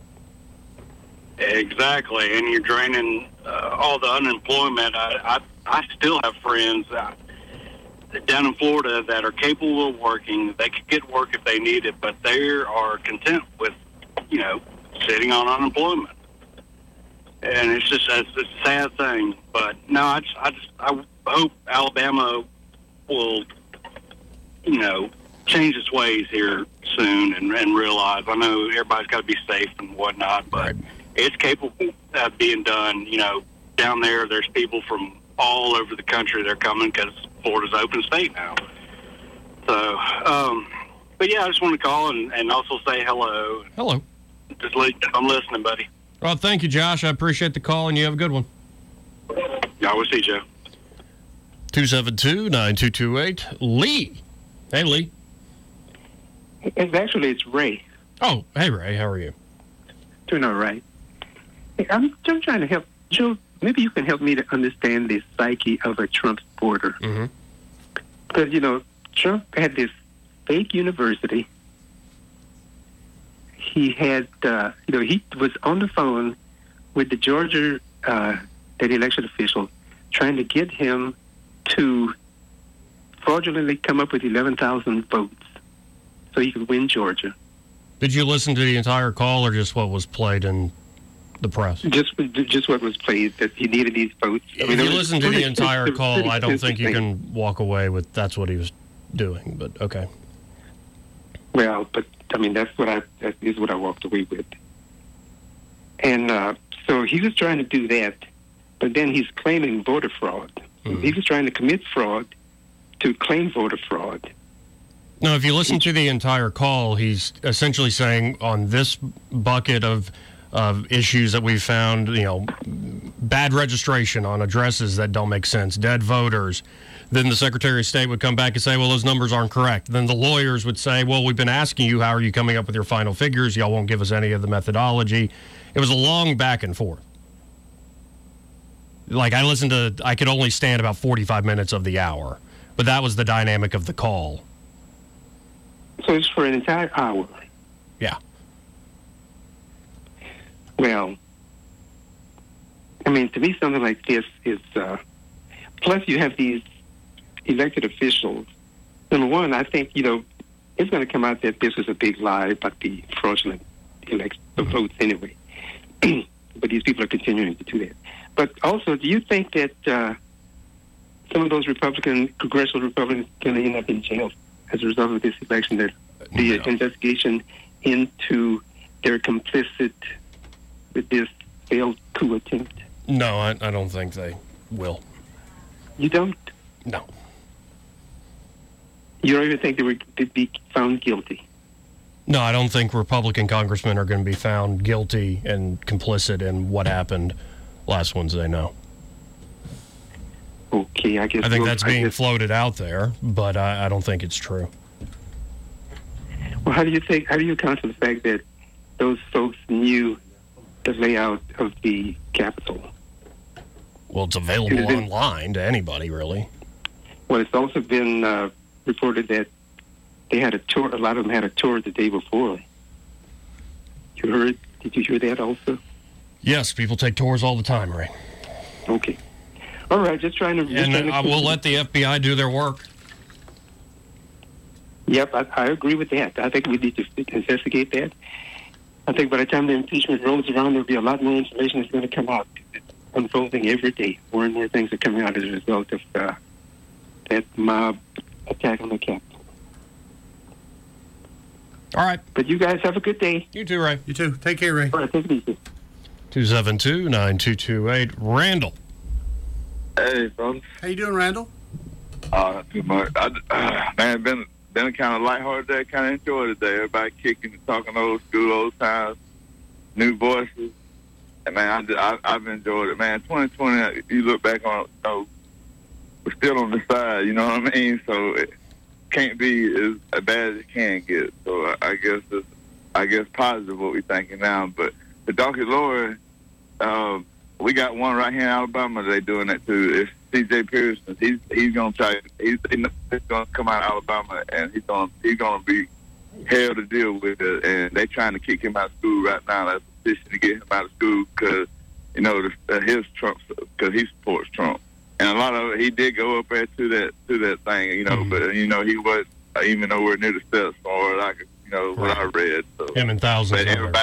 Exactly. And you're draining all the unemployment. I still have friends down in Florida that are capable of working. They could get work if they need it, but they are content with, sitting on unemployment. and it's a sad thing. But no, I hope Alabama will, change its ways here soon and realize. I know everybody's got to be safe and whatnot, but it's capable of being done. Down there, there's people from all over the country. They're coming because Florida's open state now. So, but yeah, I just want to call and also say hello. Hello. I'm listening, buddy. Well, thank you, Josh. I appreciate the call, and you have a good one. Yeah, we'll see, Joe. 272-9228. Lee. Hey, Lee. It's Ray. Oh, hey, Ray. How are you? Doing all right. Hey, I'm just trying to help. Joe, maybe you can help me to understand the psyche of a Trump supporter. Mm-hmm. Because, Trump had this fake university. He had, he was on the phone with the Georgia, that election official, trying to get him to fraudulently come up with 11,000 votes so he could win Georgia. Did you listen to the entire call or just what was played in the press? Just what was played, that he needed these votes. If you listen to the entire call, I don't think you can walk away with that's what he was doing, but okay. Well, but, that is what I walked away with. And so he was trying to do that, but then he's claiming voter fraud. Mm-hmm. He was trying to commit fraud to claim voter fraud. No, if you listen to the entire call, he's essentially saying on this bucket of issues that we found, bad registration on addresses that don't make sense, dead voters. Then the Secretary of State would come back and say, well, those numbers aren't correct. Then the lawyers would say, well, we've been asking you, how are you coming up with your final figures? Y'all won't give us any of the methodology. It was a long back and forth. Like, I could only stand about 45 minutes of the hour, but that was the dynamic of the call. So it's for an entire hour? Yeah. Well, to me, something like this is, plus you have these elected officials. Number one, I think, it's going to come out that this was a big lie about the fraudulent votes anyway. But these people are continuing to do that. But also, do you think that some of those congressional Republicans are going to end up in jail as a result of this election, that the investigation into their complicit with this failed coup attempt? No, I don't think they will. You don't? No. You don't even think they would be found guilty? No, I don't think Republican congressmen are going to be found guilty and complicit in what happened last Wednesday, no. Okay, I guess... I think that's being floated out there, but I don't think it's true. Well, how do you account for the fact that those folks knew the layout of the Capitol? Well, it's available online to anybody, really. Well, it's also been reported that they had a tour. A lot of them had a tour the day before. Did you hear that also? Yes, people take tours all the time, Ray. Okay. All right, just trying to... And I will let the FBI do their work. Yep, I agree with that. I think we need to investigate that. I think by the time the impeachment rolls around, there'll be a lot more information that's going to come out. It's unfolding every day. More and more things are coming out as a result of that mob attack on the Capitol. All right. But you guys have a good day. You too, Ray. You too. Take care, Ray. All right, take it easy. 272-9228. Randall. Hey, fellas. How you doing, Randall? Not too much. Man, been kind of lighthearted day. Kind of enjoyed it today. Everybody kicking and talking old school, old times, new voices. And man, I've enjoyed it. Man, 2020. You look back on, we're still on the side. You know what I mean? So it can't be as bad as it can get. So I guess positive what we're thinking now. But the donkey lawyer, we got one right here in Alabama. They doing that too. It's C.J. Pearson. He's gonna try. He's gonna come out of Alabama and he's gonna be hell to deal with it. And they trying to kick him out of school right now. That's a petition to get him out of school because his Trump, because he supports Trump. And a lot of it, he did go up there to that thing, but he was even nowhere near the steps or what I read. So him and thousands. But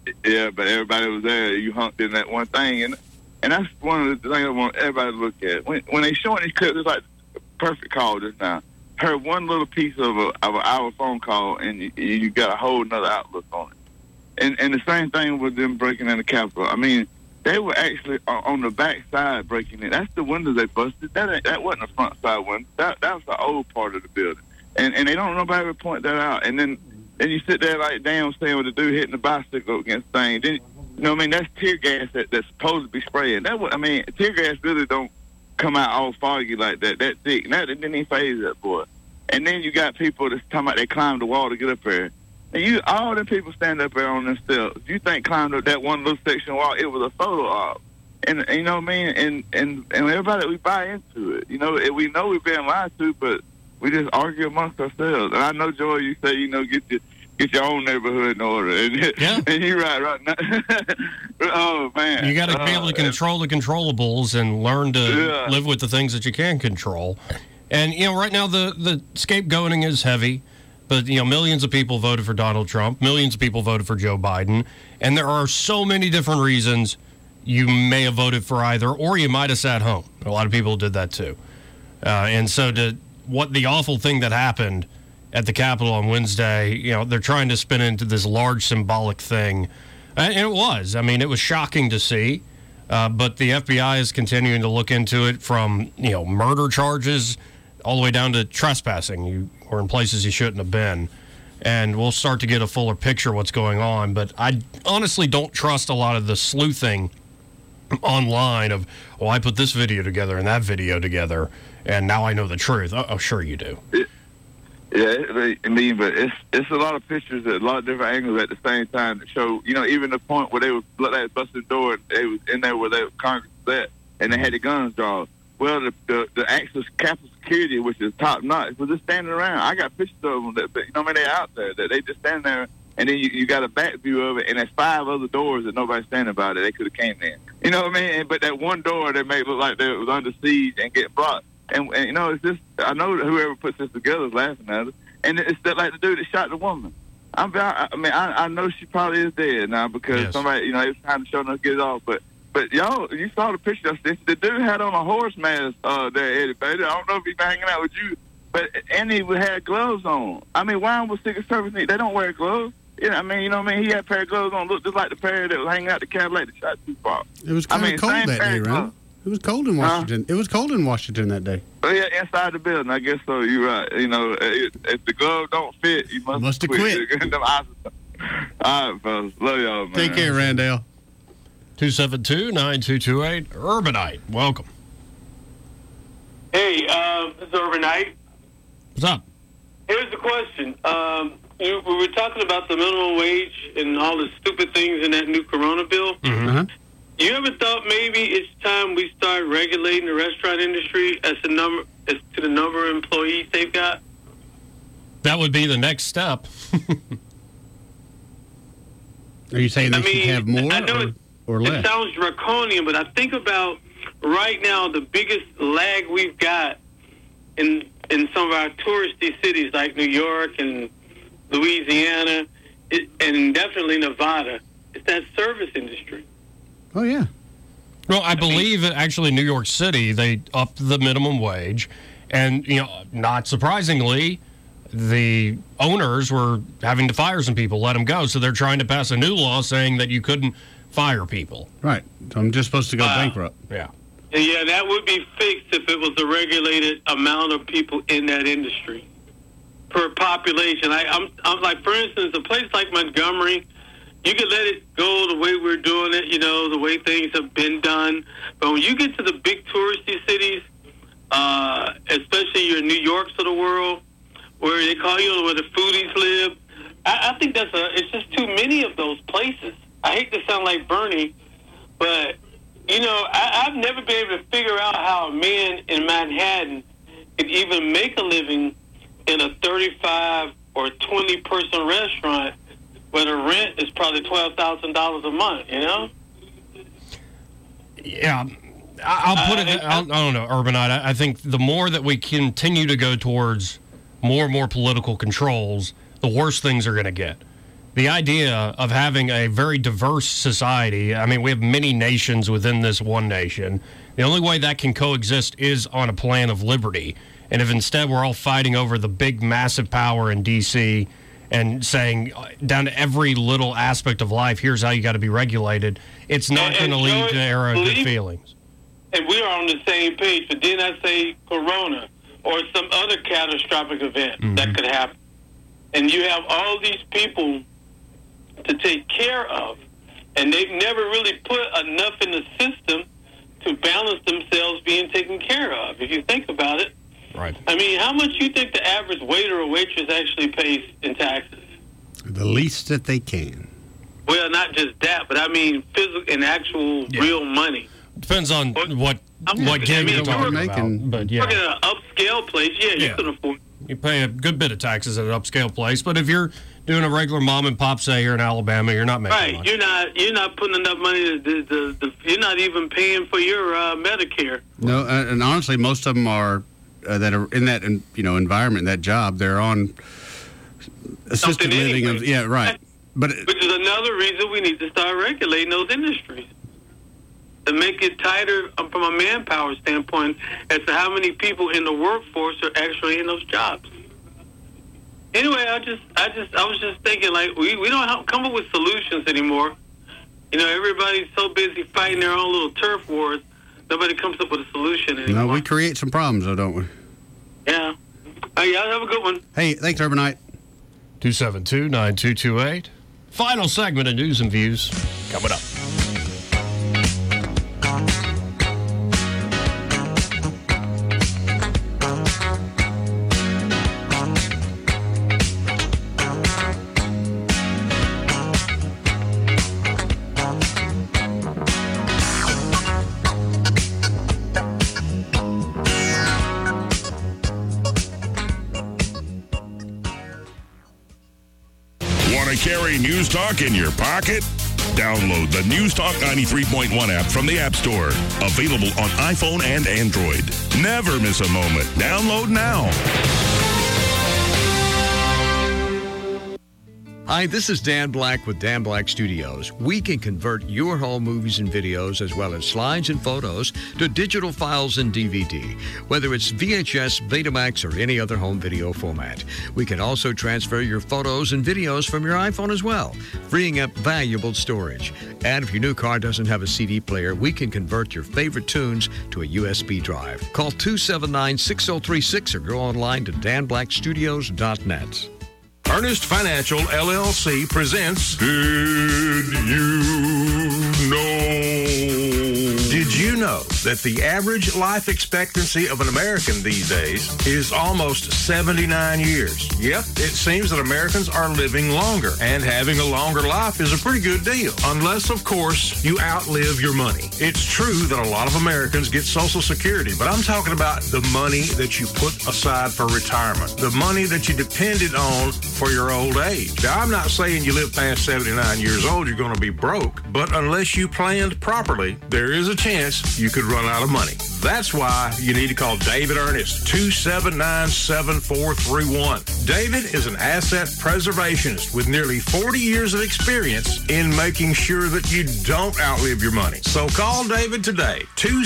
Yeah, but everybody was there. You hunked in that one thing, and that's one of the things I want everybody to look at. When they showing these clips, it's like a perfect call just now. Heard one little piece of an hour phone call, and you got a whole nother outlook on it. And the same thing with them breaking in the Capitol. I mean, they were actually on the back side breaking in. That's the windows they busted. That wasn't a front side window. That was the old part of the building. And they don't nobody ever point that out. And then you sit there like, damn, saying with the dude hitting the bicycle against things. Then, you know what I mean? That's tear gas that's supposed to be spraying. Tear gas really don't come out all foggy like that thick. And that didn't even phase that boy. And then you got people that's talking about they climbed the wall to get up there. And all them people stand up there on them steps. You think climbed up that one little section wall, it was a photo op. And you know what I mean? And everybody, we buy into it. You know, we know we're being lied to, but we just argue amongst ourselves. And I know, Joy, you say, you know, get your own neighborhood in order. And you're right now. Oh, man. You got to be able to control the controllables and learn to live with the things that you can control. And, you know, right now the scapegoating is heavy. But, you know, millions of people voted for Donald Trump. Millions of people voted for Joe Biden. And there are so many different reasons you may have voted for either, or you might have sat home. A lot of people did that, too. And so what the awful thing that happened at the Capitol on Wednesday, you know, they're trying to spin into this large symbolic thing. And it was. I mean, it was shocking to see. But the FBI is continuing to look into it from, you know, murder charges all the way down to trespassing. You were in places you shouldn't have been. And we'll start to get a fuller picture of what's going on. But I honestly don't trust a lot of the sleuthing online of, well, I put this video together and that video together, and now I know the truth. Oh, sure you do. I mean, but it's a lot of pictures at a lot of different angles at the same time that show, you know, even the point where they was busting the door and they was in there where Congress was at, and they had the guns drawn. Well, the actual Capitol security, which is top notch, was just standing around. I got pictures of them that, you know, I mean, they're out there. That they just stand there, and then you got a back view of it, and there's 5 other doors that nobody's standing by that they could have came in. You know what I mean? But that one door that made it look like they was under siege and get blocked. And you know, it's just, I know that whoever puts this together is laughing at us. And it's just like the dude that shot the woman. I know she probably is dead now because somebody, you know, it's time to show them to get it off. But y'all, you saw the picture. The dude had on a horse mask there, Eddie Bader. I don't know if he's been hanging out with you, and he had gloves on. I mean, why would Secret Service need? They don't wear gloves. Yeah, I mean, you know what I mean? He had a pair of gloves on, looked just like the pair that was hanging out the Cadillac that shot Tupac. It was kind of cold that day, right? It was cold in Washington. It was cold in Washington that day. Oh, yeah, inside the building. I guess so. You're right. You know, if the glove don't fit, you must have quit. All right, fellas. Love y'all, man. Take care, Randall. 272-9228. Urbanite, welcome. Hey, this is Urbanite. What's up? Here's the question. We were talking about the minimum wage and all the stupid things in that new Corona bill. Mm-hmm. You ever thought maybe it's time we start regulating the restaurant industry as to the number of employees they've got? That would be the next step. Are you saying they should have more or less? It sounds draconian, but I think about right now the biggest lag we've got in some of our touristy cities like New York and Louisiana and definitely Nevada. It's that service industry. Oh, yeah. Well, I believe that actually New York City, they upped the minimum wage. And, you know, not surprisingly, the owners were having to fire some people, let them go. So they're trying to pass a new law saying that you couldn't fire people. Right. So I'm just supposed to go bankrupt. Yeah. Yeah, that would be fixed if it was a regulated amount of people in that industry per population. I'm like, for instance, a place like Montgomery, you can let it go the way we're doing it, you know, the way things have been done. But when you get to the big touristy cities, especially your New Yorks of the world, where they call you where the foodies live, I think it's just too many of those places. I hate to sound like Bernie, but, you know, I've never been able to figure out how a man in Manhattan could even make a living in a 35 or 20-person restaurant where the rent is probably $12,000 a month, you know? Yeah. I'll put it, I don't know, Urbanite. I think the more that we continue to go towards more and more political controls, the worse things are going to get. the idea of having a very diverse society, I mean, we have many nations within this one nation. The only way that can coexist is on a plan of liberty. And if instead we're all fighting over the big, massive power in D.C. and saying down to every little aspect of life, here's how you got to be regulated, it's not going to lead to an era of good feelings. And we are on the same page, but didn't I say Corona or some other catastrophic event that could happen? And you have all these people to take care of, and they've never really put enough in the system to balance themselves being taken care of, if you think about it. Right. I mean, how much do you think the average waiter or waitress actually pays in taxes? The least that they can. Well, not just that, but I mean physical and actual real money. Depends on what gig you're talking about. But yeah, working at an upscale place, you can afford. You pay a good bit of taxes at an upscale place, but if you're doing a regular mom and pop say here in Alabama, you're not making much. You're not putting enough money. You're not even paying for your Medicare. No, and honestly, most of them are that are in that environment, that job. They're on assisted living. But which is another reason we need to start regulating those industries to make it tighter from a manpower standpoint as to how many people in the workforce are actually in those jobs. Anyway, I was just thinking, like, we don't come up with solutions anymore. Everybody's so busy fighting their own little turf wars, nobody comes up with a solution anymore. No, we create some problems, though, don't we? Yeah. Y'all have a good one. Hey, thanks, Urbanite. 272-9228. Final segment of News and Views coming up. Carry News Talk in your pocket? Download the News Talk 93.1 app from the App Store. Available on iPhone and Android. Never miss a moment. Download now. Hi, this is Dan Black with Dan Black Studios. We can convert your home movies and videos, as well as slides and photos, to digital files and DVD, whether it's VHS, Betamax, or any other home video format. We can also transfer your photos and videos from your iPhone as well, freeing up valuable storage. And if your new car doesn't have a CD player, we can convert your favorite tunes to a USB drive. Call 279-6036 or go online to danblackstudios.net. Ernest Financial, LLC presents Did You Know? Did you know that the average life expectancy of an American these days is almost 79 years? Yep, it seems that Americans are living longer, and having a longer life is a pretty good deal. Unless, of course, you outlive your money. It's true that a lot of Americans get Social Security, but I'm talking about the money that you put aside for retirement, the money that you depended on for your old age. Now, I'm not saying you live past 79 years old, you're going to be broke, but unless you planned properly, there is a chance you could run out of money. That's why you need to call David Ernest, 279-7431. David is an asset preservationist with nearly 40 years of experience in making sure that you don't outlive your money. So call David today,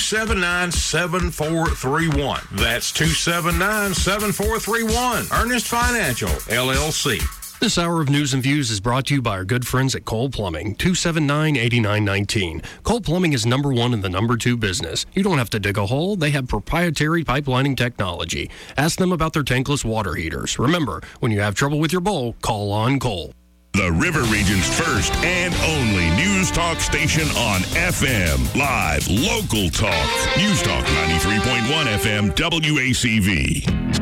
279-7431. That's 279-7431. Ernest Financial, LLC. This hour of News and Views is brought to you by our good friends at Cole Plumbing, 279-8919. Cole Plumbing is number one in the number two business. You don't have to dig a hole. They have proprietary pipelining technology. Ask them about their tankless water heaters. Remember, when you have trouble with your bowl, call on Cole. The River Region's first and only News Talk station on FM. Live, local talk. News Talk 93.1 FM, WACV.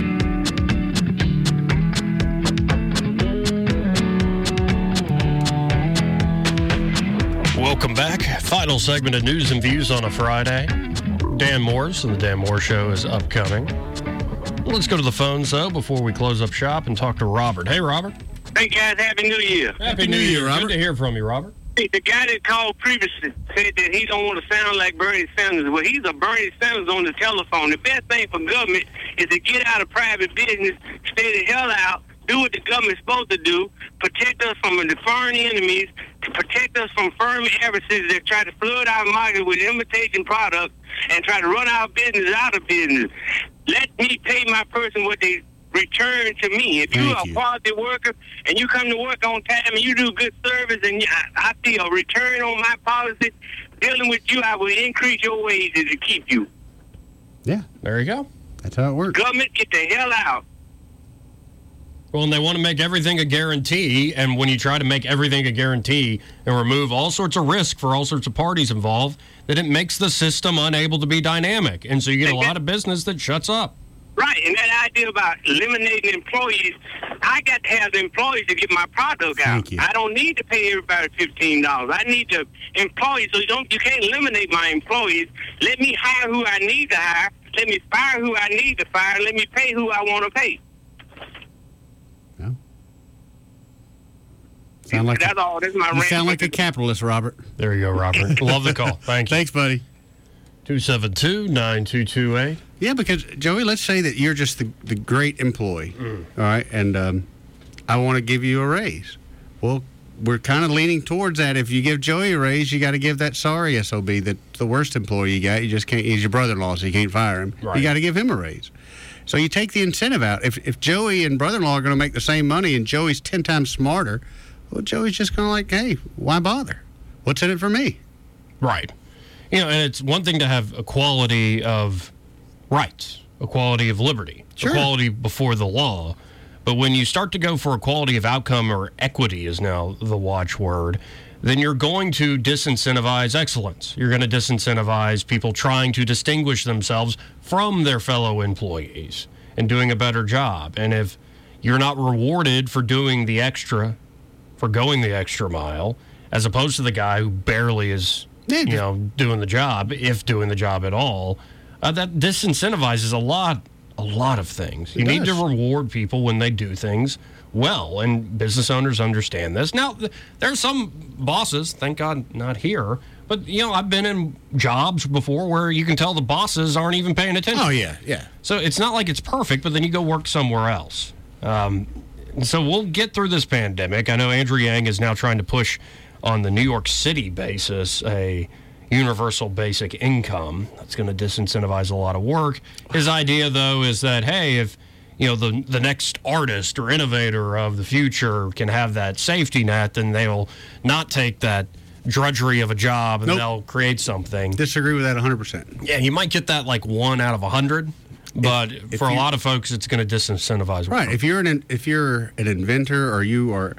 Welcome back. Final segment of News and Views on a Friday. Dan Morris and the Dan Moore Show is upcoming. Let's go to the phones, though, before we close up shop and talk to Robert. Hey, Robert. Hey, guys. Happy New Year. Happy New Year, Robert. Good to hear from you, Robert. Hey, the guy that called previously said that he don't want to sound like Bernie Sanders. Well, he's a Bernie Sanders on the telephone. The best thing for government is to get out of private business, stay the hell out, do what the government's supposed to do, protect us from the foreign enemies, to protect us from foreign adversaries that try to flood our market with imitation products and try to run our business out of business. Let me pay my person what they return to me. If you're a quality worker and you come to work on time and you do good service and I see a return on my policy, dealing with you, I will increase your wages to keep you. Yeah. There you go. That's how it works. Government, get the hell out. Well, and they want to make everything a guarantee, and when you try to make everything a guarantee and remove all sorts of risk for all sorts of parties involved, then it makes the system unable to be dynamic, and so you get a lot of business that shuts up. Right, and that idea about eliminating employees, I got to have the employees to get my product out. I don't need to pay everybody $15. I need the employees, so you can't eliminate my employees. Let me hire who I need to hire. Let me fire who I need to fire. Let me pay who I want to pay. That's all. That's my you rant. sound like a capitalist, Robert. There you go, Robert. Love the call. Thank you. Thanks, buddy. 272-9228. Yeah, because, Joey, let's say that you're just the great employee, all right, and I want to give you a raise. Well, we're kind of leaning towards that. If you give Joey a raise, you got to give that sorry SOB, that the worst employee you got. You just can't. He's your brother-in-law, so you can't fire him. Right. You got to give him a raise. So you take the incentive out. If Joey and brother-in-law are going to make the same money and Joey's 10 times smarter, well, Joey's just going to like, hey, why bother? What's in it for me? Right. You know, and it's one thing to have equality of rights, equality of liberty, equality before the law. But when you start to go for equality of outcome, or equity is now the watchword, then you're going to disincentivize excellence. You're going to disincentivize people trying to distinguish themselves from their fellow employees and doing a better job. And if you're not rewarded for doing the extra, for going the extra mile, as opposed to the guy who barely is, doing the job, if doing the job at all, that disincentivizes a lot of things. You need to reward people when they do things well, and business owners understand this. Now, there's some bosses, thank God not here, but, I've been in jobs before where you can tell the bosses aren't even paying attention. Oh, yeah. So it's not like it's perfect, but then you go work somewhere else. So we'll get through this pandemic. I know Andrew Yang is now trying to push on the New York City basis a universal basic income. That's going to disincentivize a lot of work. His idea, though, is that, hey, if the next artist or innovator of the future can have that safety net, then they'll not take that drudgery of a job and they'll create something. Disagree with that 100%. Yeah, you might get that like 1 out of 100. But for a lot of folks, it's going to disincentivize. Right. If you're an inventor, or you are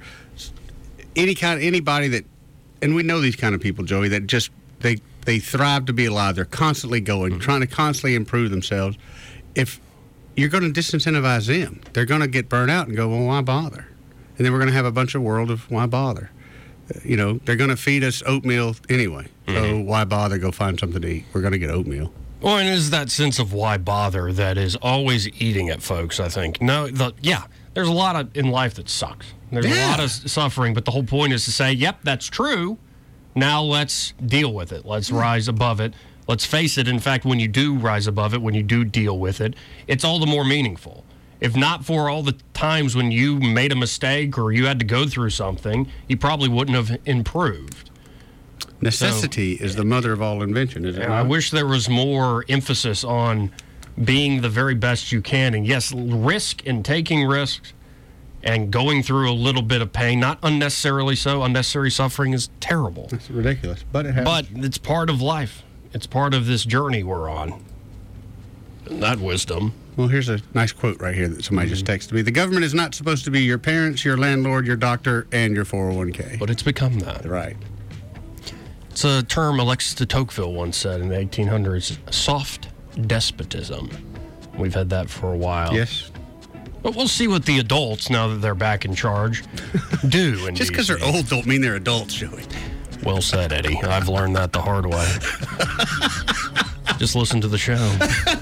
anybody that, and we know these kind of people, Joey, that just they thrive to be alive. They're constantly going, trying to constantly improve themselves. If you're going to disincentivize them, they're going to get burnt out and go, well, why bother? And then we're going to have a bunch of world of why bother. They're going to feed us oatmeal anyway. So why bother? Go find something to eat. We're going to get oatmeal. Well, and it's that sense of why bother that is always eating at folks, I think. There's a lot in life that sucks. There's a lot of suffering, but the whole point is to say, yep, that's true. Now let's deal with it. Let's rise above it. Let's face it. In fact, when you do rise above it, when you do deal with it, it's all the more meaningful. If not for all the times when you made a mistake or you had to go through something, you probably wouldn't have improved. Necessity is the mother of all invention, isn't it? I wish there was more emphasis on being the very best you can. And yes, risk and taking risks and going through a little bit of pain, not unnecessarily so. Unnecessary suffering is terrible. It's ridiculous, but it happens. But it's part of life. It's part of this journey we're on. And that wisdom. Well, here's a nice quote right here that somebody just texted me. The government is not supposed to be your parents, your landlord, your doctor, and your 401k. But it's become that. Right. It's a term Alexis de Tocqueville once said in the 1800s, soft despotism. We've had that for a while. Yes. But we'll see what the adults, now that they're back in charge, do. In Just because they're old don't mean they're adults, Joey. Well said, Eddie. I've learned that the hard way. Just listen to the show.